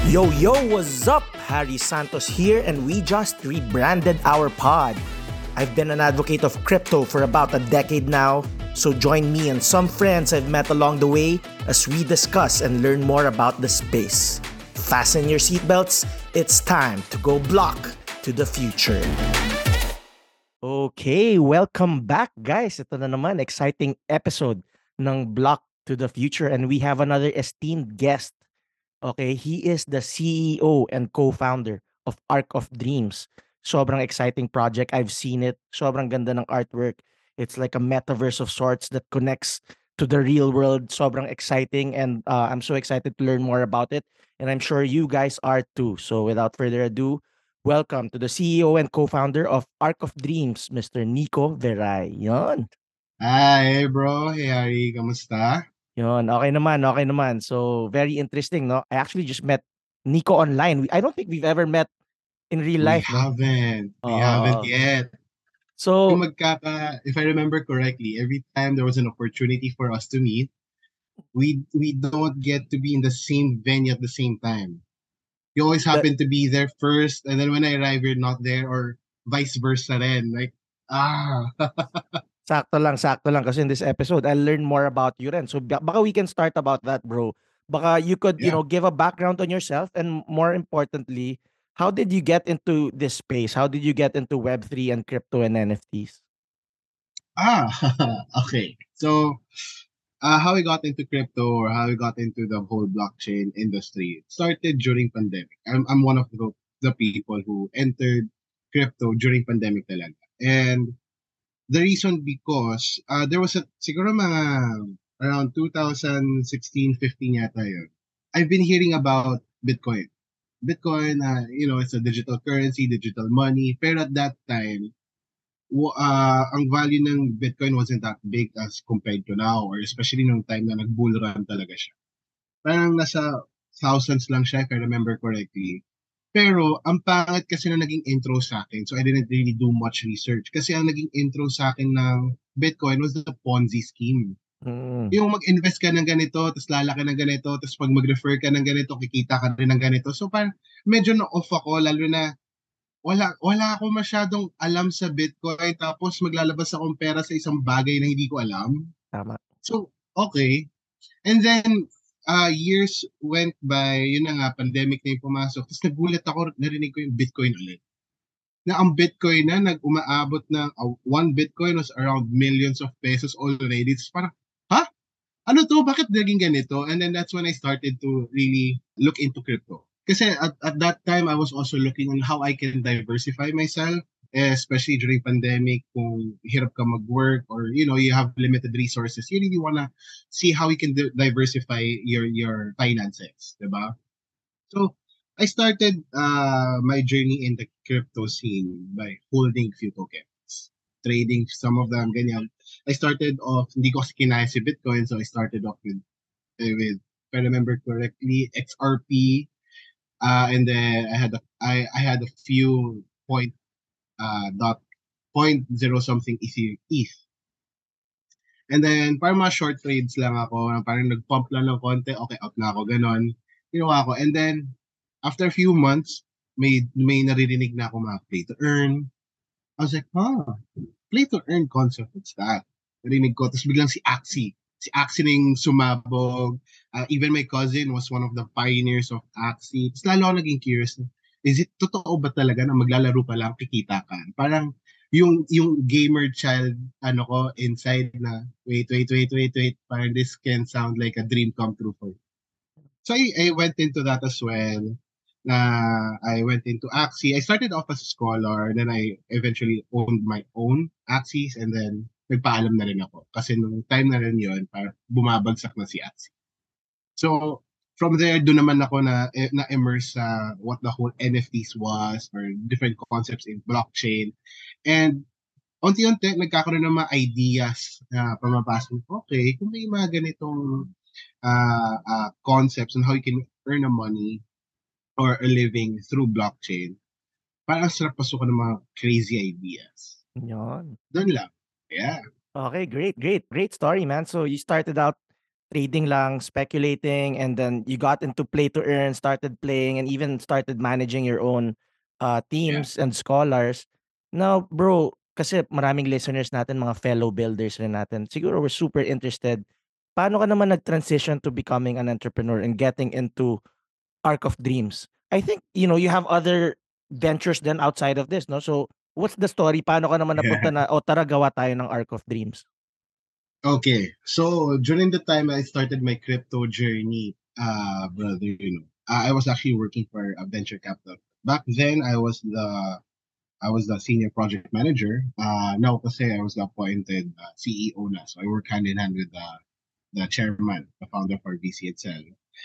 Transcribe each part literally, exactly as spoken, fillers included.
Yo, yo, what's up? Harry Santos here, and we just rebranded our pod. I've been an advocate of crypto for about a decade now, so join me and some friends I've met along the way as we discuss and learn more about the space. Fasten your seatbelts, it's time to go block to the future. Okay, welcome back guys. Ito na naman, exciting episode ng Block to the Future, and we have another esteemed guest. Okay, he is the C E O and co-founder of Arc of Dreams. Sobrang exciting project. I've seen it. Sobrang ganda ng artwork. It's like a metaverse of sorts that connects to the real world. Sobrang exciting, and uh, I'm so excited to learn more about it. And I'm sure you guys are too. So without further ado, welcome to the C E O and co-founder of Arc of Dreams, Mister Nico Veray. Yon. Hi, bro. Hey, Harry. Kamusta? Yun, okay naman, okay naman. So, very interesting, no? I actually just met Nico online. We- I don't think we've ever met in real We life, no? haven't. We Oo, haven't oo. yet. So, Yung magkaka, if I remember correctly, every time there was an opportunity for us to meet, we we don't get to be in the same venue at the same time. You always that, happen to be there first, and then when I arrive, you're not there, or vice versa rin. Like, ah. sakto lang, sakto lang. Kasi in this episode, I'll learn more about you rin. So, ba- baka we can start about that, bro. Baka you could, you Yeah. know, give a background on yourself, and more importantly, how did you get into this space? How did you get into Web three and crypto and N F Ts? Ah, okay. So, uh, how we got into crypto or how we got into the whole blockchain industry it started during pandemic. I'm I'm one of the, the people who entered crypto during pandemic talaga. And the reason because uh, there was a siguro mga around two thousand sixteen fifteen yata yun. I've been hearing about Bitcoin. Bitcoin, uh, you know, it's a digital currency, digital money. Pero at that time, wa- uh, ang value ng Bitcoin wasn't that big as compared to now, or especially nung time na nag-bull run talaga siya. Parang nasa thousands lang siya, if I remember correctly. Pero ang pangit kasi na naging intro sa akin, so I didn't really do much research. Kasi ang naging intro sa akin ng Bitcoin was the Ponzi scheme. Mm, Yung mag-invest ka ng ganito, tapos lalaki ng ganito, tapos pag mag-refer ka ng ganito, kikita ka rin ng ganito. So parang medyo na-off ako, lalo na wala wala ako masyadong alam sa Bitcoin tapos maglalabas akong pera sa isang bagay na hindi ko alam. tama. So, okay. And then, uh, years went by, yun na nga, pandemic na yung pumasok. Tapos nagulat ako, narinig ko yung Bitcoin ulit. Na ang Bitcoin na, nag-umaabot ng, uh, one Bitcoin was around millions of pesos already. Tapos parang, ha? Ano to? Bakit naging ganito? And then that's when I started to really look into crypto. Kasi at, at that time, I was also looking on how I can diversify myself, eh, especially during pandemic, kung hirap ka mag-work or, you know, you have limited resources, you really wanna see how you can di- diversify your your finances, diba? So, I started uh, my journey in the crypto scene by holding few tokens, trading some of them, ganyan. I started off, hindi ko kasi kinaya si Bitcoin, so I started off with, eh, with if I remember correctly, X R P, uh, and then I had a, I, I had a few point uh, dot point zero something E T H. E T H. And then, parang mga short trades lang ako, parang nag-pump lang ng konti, okay, out na ako, ganon. Ginawa ko. And then, after a few months, may may naririnig na ako mga play to earn. I was like, huh, play to earn concept, what's that? Narinig ko. Tapos biglang si Axie. Si Axie na yung sumabog. Uh, even my cousin was one of the pioneers of Axie. Tapos lalo ako naging curious. Is it totoo ba talaga na maglalaro pa lang kikita ka? Parang yung yung gamer child ano ko inside na wait wait wait wait wait parang this can sound like a dream come true for you. So I, I went into that as well. Na I went into Axie. I started off as a scholar, then I eventually owned my own Axies, and then nagpaalam na rin ako. Kasi nung time na rin yun, parang bumabagsak na si Axie. So, from there, doon naman ako na, eh, na-immerse sa what the whole N F Ts was or different concepts in blockchain. And unti-unti, nagkakaroon ng mga ideas na pumapasok. Okay, kung may mga ganitong uh, uh, concepts on how you can earn a money or a living through blockchain, parang ang sarap pasukan ng mga crazy ideas. Yun. Doon lang. Yeah. Okay, great, great, great story, man. So you started out trading lang, speculating, and then you got into play to earn, started playing, and even started managing your own uh, Yeah. teams and scholars. Now, bro, kasi maraming listeners natin, mga fellow builders rin natin, siguro we're super interested. Paano ka naman nag-transition to becoming an entrepreneur and getting into Arc of Dreams? I think, you know, you have other ventures then outside of this, no? So, what's the story? Paano ka naman napunta Yeah. na, o tara, gawa tayo ng Arc of Dreams? Okay. So during the time I started my crypto journey, uh, brother, you know, I I was actually working for a venture capital. Back then, I was the I was the senior project manager. Uh, now kasi I was the appointed uh, C E O na. So I work hand in hand with the the chairman, the founder of our V C itself.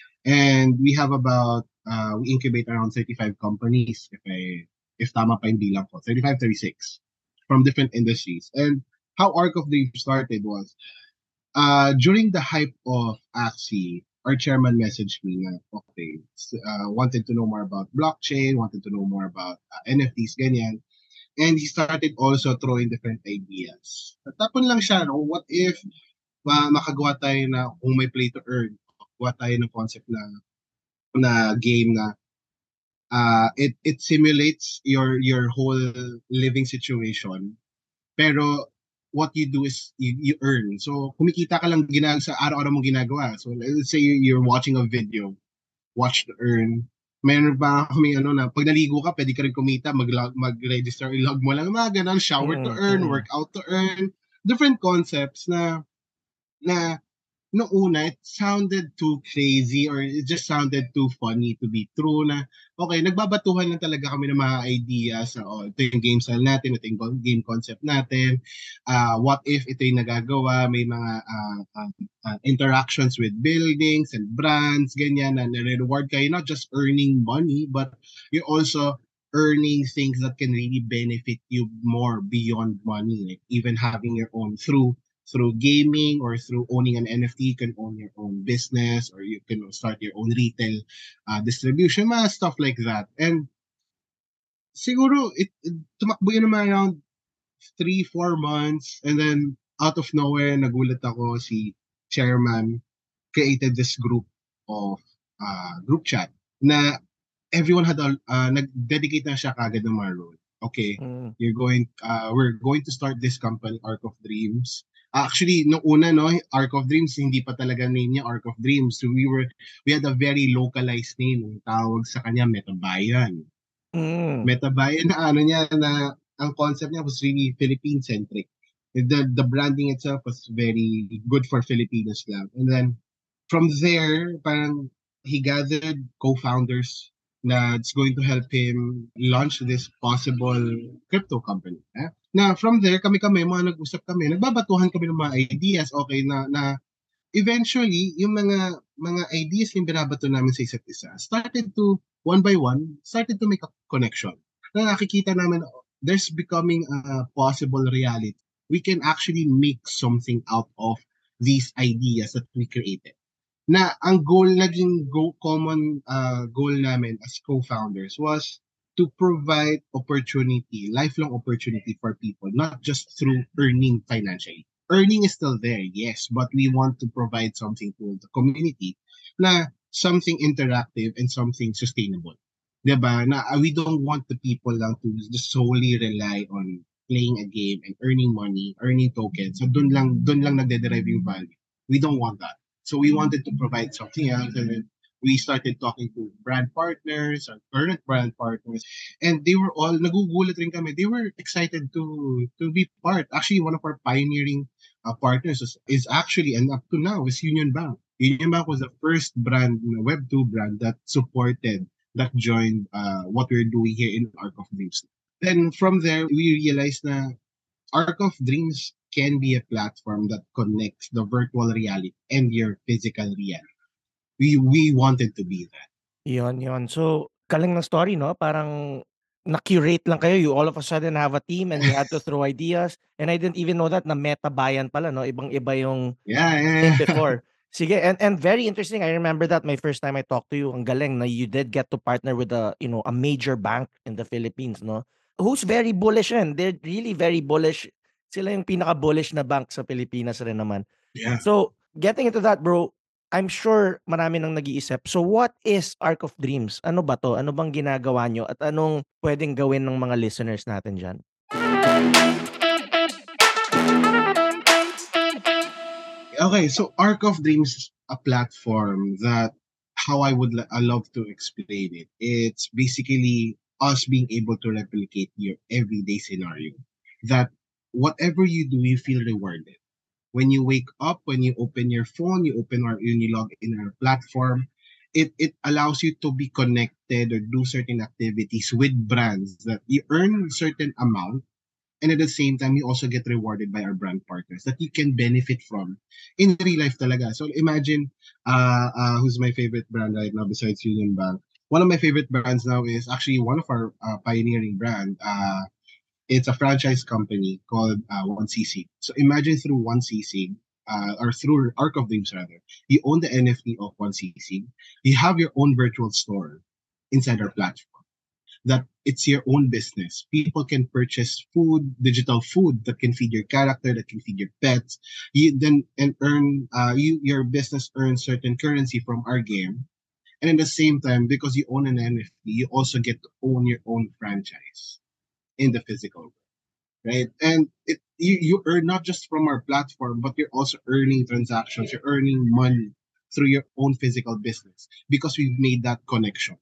And we have about uh, we incubate around thirty-five companies, if I if tama pa yung bilang ko, thirty-five, thirty-six from different industries. And how Arc of Dream started was uh, during the hype of Axie, our chairman messaged me na, okay, s- uh, wanted to know more about blockchain, wanted to know more about uh, N F Ts, ganyan. And he started also throwing different ideas. Tapon lang siya, no? What if ma makagawa tayo na kung may play to earn, gawa tayo ng concept na na game na uh, it it simulates your your whole living situation, pero what you do is you, you earn. So kumikita ka lang ginag sa araw-araw mong ginagawa. So let's say you- you're watching a video, watch to earn. Meron pa kami ano na pag naligo ka, pwede ka rin kumita, mag mag-register, i-log mo lang mga ganun, shower to Mm, earn, mm. workout to earn, different concepts na na Noong una, it sounded too crazy or it just sounded too funny to be true na, okay, nagbabatuhan lang talaga kami ng mga ideas na, oh, ito yung game style natin, ito yung go- game concept natin, uh, what if ito yung nagagawa, may mga uh, uh, uh, interactions with buildings and brands, ganyan, na nare-reward kayo, not just earning money, but you're also earning things that can really benefit you more beyond money, like even having your own through through gaming or through owning an N F T, you can own your own business or you can start your own retail uh, distribution, mga stuff like that. And siguro, it, it tumakbo yun naman around three, four months. And then, out of nowhere, nagulat ako, si chairman created this group of uh, group chat na everyone had a, uh, nag-dedicate na siya kagad ng mga role. Okay, Mm. you're going, uh, we're going to start this company, Arc of Dreams. Actually, no una, no, Arc of Dreams, hindi pa talaga name niya Arc of Dreams. So we were, we had a very localized name. Ang tawag sa kanya, Metabayan. Mm. Metabayan na ano niya, na ang concept niya was really Philippine-centric. The, the branding itself was very good for Filipinos lang. And then, from there, parang he gathered co-founders na it's going to help him launch this possible crypto company. Eh? Na from there, kami-kami, mga nag-usap kami, nagbabatuhan kami ng mga ideas, okay, na, na eventually, yung mga mga ideas yung binabato namin sa isa't isa, started to, one by one, started to make a connection. Na nakikita namin, there's becoming a possible reality. We can actually make something out of these ideas that we created. Na ang goal, naging go, common uh, goal namin as co-founders was to provide opportunity, lifelong opportunity for people, not just through earning financially. Earning is still there, yes, but we want to provide something to the community na something interactive and something sustainable. Diba? Na uh, we don't want the people lang to just solely rely on playing a game and earning money, earning tokens. So dun lang, dun lang nagde-derive yung value. We don't want that. So we wanted to provide something else, and then we started talking to brand partners, our current brand partners, and they were all nagugulat rin kami. They were excited to to be part. Actually, one of our pioneering uh, partners is, is actually, and up to now, is Union Bank. Union Bank was the first brand, Web two brand that supported, that joined uh, what we're doing here in Arc of Dreams. Then from there, we realized na Arc of Dreams can be a platform that connects the virtual reality and your physical reality. We we wanted to be that. Yun, yun. So, galing ng story, no? Parang na-curate lang kayo. You all of a sudden have a team and you had to throw ideas. And I didn't even know that na Metabayan pala, no? Ibang-iba yung Yeah, name yeah. before. Sige, and and very interesting. I remember that my first time I talked to you, ang galing na you did get to partner with a, you know, a major bank in the Philippines, no? Who's very bullish yan. They're really very bullish. Sila yung pinaka-bullish na bank sa Pilipinas rin naman. Yeah. So, getting into that, bro, I'm sure marami nang nag-iisip. So what is Arc of Dreams? Ano ba 'to? Ano bang ginagawa niyo at anong puwedeng gawin ng mga listeners natin diyan? Okay, so Arc of Dreams is a platform that how I would li- I love to explain it. It's basically us being able to replicate your everyday scenario. That whatever you do, you feel rewarded. When you wake up, when you open your phone, you open our when you log in our platform, it it allows you to be connected or do certain activities with brands that you earn certain amount, and at the same time you also get rewarded by our brand partners that you can benefit from in real life talaga. So imagine uh, uh who's my favorite brand right now besides Union Bank. One of my favorite brands now is actually one of our uh, pioneering brand. Uh, it's a franchise company called uh, one C C. So imagine through one C C, uh, or through Arc of Dreams rather, you own the N F T of one C C. You have your own virtual store inside our platform. That it's your own business. People can purchase food, digital food that can feed your character, that can feed your pets. You then and earn uh, you your business earns certain currency from our game. And at the same time, because you own an N F T, you also get to own your own franchise in the physical world, right? And it you, you earn not just from our platform, but you're also earning transactions, you're earning money through your own physical business because we've made that connection.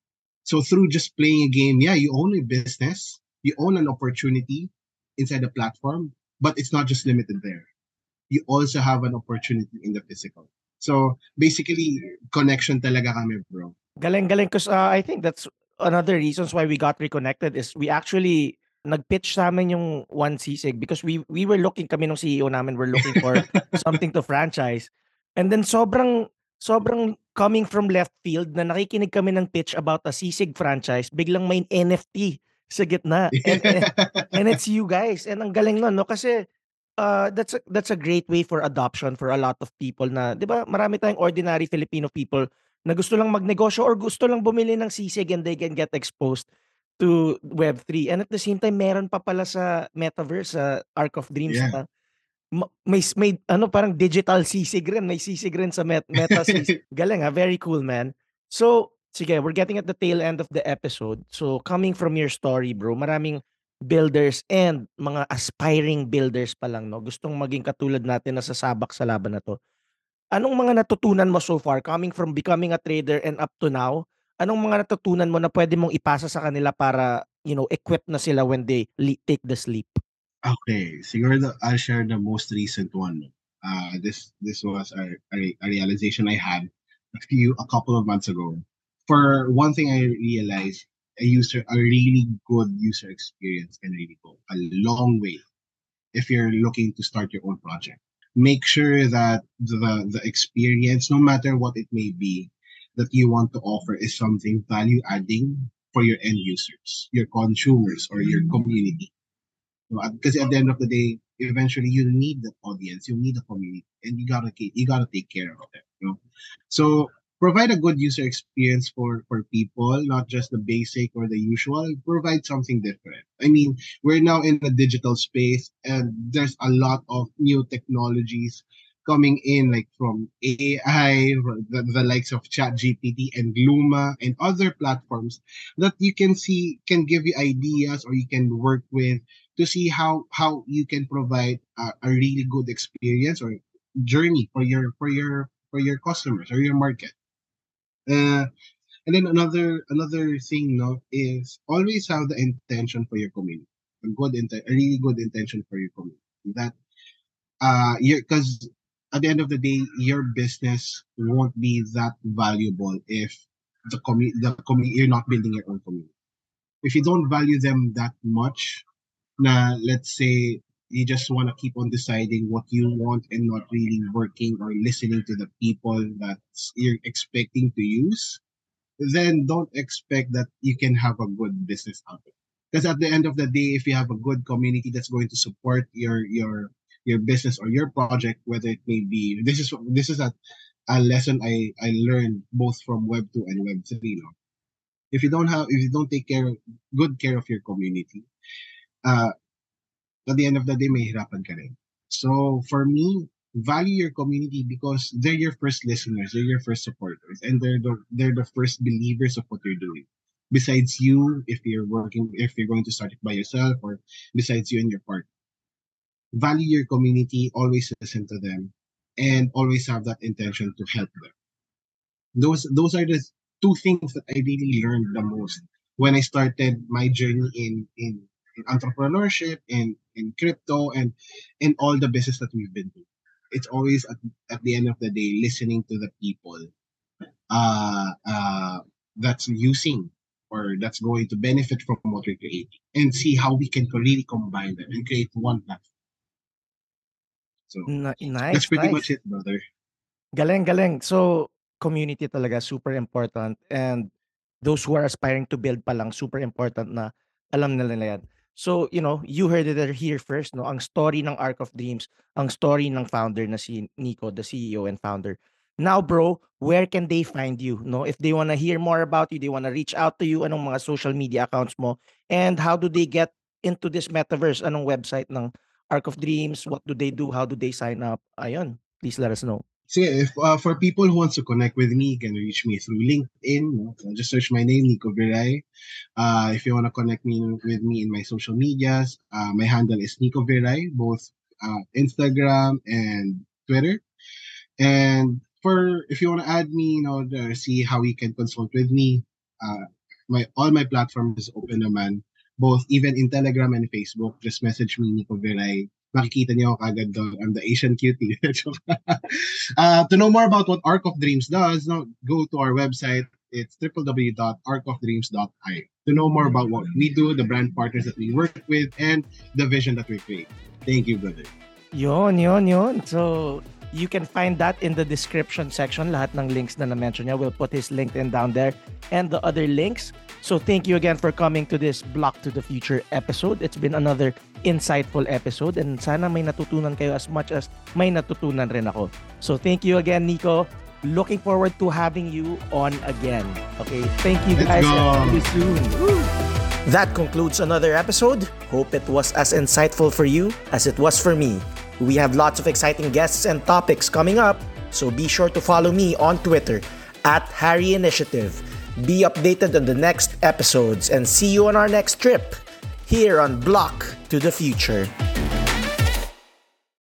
So through just playing a game, yeah, you own a business, you own an opportunity inside the platform, but it's not just limited there. You also have an opportunity in the physical. So basically, connection talaga kami, bro. Galing-galing 'cause, uh, I think that's another reasons why we got reconnected is we actually nag-pitch sa'min yung one Sisig because we we were looking kami nung C E O namin, we're looking for something to franchise. And then sobrang sobrang coming from left field na nakikinig kami ng pitch about a sisig franchise, biglang may N F T sa gitna and and and it's you guys and ang galing nun 'no kasi, uh, that's a that's a great way for adoption for a lot of people na 'di ba marami tayong ordinary Filipino people na gusto lang magnegosyo or gusto lang bumili ng sisig and they can get exposed to web three and at the same time meron pa pala sa metaverse, sa Arc of Dreams Yeah. na ma may s may ano parang digital sisig rin, may sisig rin sa met meta sis galing, ah, very cool man. So, sige we're getting at the tail end of the episode. So, coming from your story bro, maraming builders and mga aspiring builders pa lang 'no, gustong maging katulad natin na sasabak sa laban na 'to. Anong mga natutunan mo so far coming from becoming a trader and up to now? Anong mga natutunan mo na puwede mong ipasa sa kanila para, you know, equipped na sila when they le take the sleep? Okay, siguro the, I'll share the most recent one. Uh, this this was a, a, a realization I had a few a couple of months ago. For one thing, I realized a user a really good user experience can really go a long way if you're looking to start your own project. Make sure that the the experience, no matter what it may be, that you want to offer is something value adding for your end users, your consumers, or your community. Because at the end of the day, eventually you need that audience, you need a community, and you gotta ke- you gotta take care of them. You know, so provide a good user experience for for people, not just the basic or the usual. Provide something different. I mean, we're now in a digital space, and there's a lot of new technologies coming in, like from A I, the, the likes of ChatGPT and Luma and other platforms that you can see can give you ideas or you can work with to see how how you can provide a, a really good experience or journey for your for your for your customers or your market. Uh, and then another another thing, no, is always have the intention for your community. A good inten- a really good intention for your community. That uh, you because at the end of the day, your business won't be that valuable if the community the community you're not building your own community. If you don't value them that much, na let's say you just want to keep on deciding what you want and not really working or listening to the people that you're expecting to use, then don't expect that you can have a good business out of it. Because at the end of the day, if you have a good community that's going to support your your your business or your project, whether it may be this is this is a, a lesson I I learned both from Web two and Web three. No? If you don't have if you don't take care good care of your community, uh, at the end of the day, may hirapan ka rin. So for me, value your community because they're your first listeners, they're your first supporters, and they're the they're the first believers of what you're doing. Besides you, if you're working, if you're going to start it by yourself, or besides you and your partner, value your community, always listen to them, and always have that intention to help them. Those those are the two things that I really learned the most when I started my journey in in, in entrepreneurship and in crypto and in all the business that we've been doing. It's always at, at the end of the day listening to the people uh, uh, that's using or that's going to benefit from what we're creating and see how we can really combine them and create one platform. So Ni- that's nice, pretty much nice. it, brother. Galing, galing. So, community talaga super important, and those who are aspiring to build pa lang, super important na alam nila na yan. So, you know, you heard it here first, no? Ang story ng Arc of Dreams, ang story ng founder na si Nico, the C E O and founder. Now, bro, where can they find you? No, if they want to hear more about you, they want to reach out to you, anong mga social media accounts mo, and how do they get into this metaverse? Anong website ng Arc of Dreams? What do they do? How do they sign up? Ayun, please let us know. So yeah, if uh, for people who wants to connect with me, you can reach me through LinkedIn. No? Uh, Just search my name, Nico Viray. Uh, if you want to connect me with me in my social medias, uh, my handle is Nico Viray, both uh, Instagram and Twitter. And for if you want to add me, you know, to see how you can consult with me, uh, my all my platforms is open naman. Both even in Telegram and Facebook, just message me, Nico Viray. Makikita niyo ako kagad doon. I'm the Asian cutie. uh, to know more about what Arc of Dreams does, no, go to our website. It's w w w dot arc of dreams dot i o to know more about what we do, the brand partners that we work with, and the vision that we create. Thank you, brother. Yon, yon, yon. So, you can find that in the description section. Lahat ng links na na-mention niya. We'll put his LinkedIn down there and the other links. So, thank you again for coming to this Block to the Future episode. It's been another insightful episode and sana may natutunan kayo as much as may natutunan rin ako. So, thank you again, Nico. Looking forward to having you on again. Okay, thank you Let's guys. go. See you soon. Woo! That concludes another episode. Hope it was as insightful for you as it was for me. We have lots of exciting guests and topics coming up, so be sure to follow me on Twitter at Harry Initiative. Be updated on the next episodes and see you on our next trip here on Block to the Future.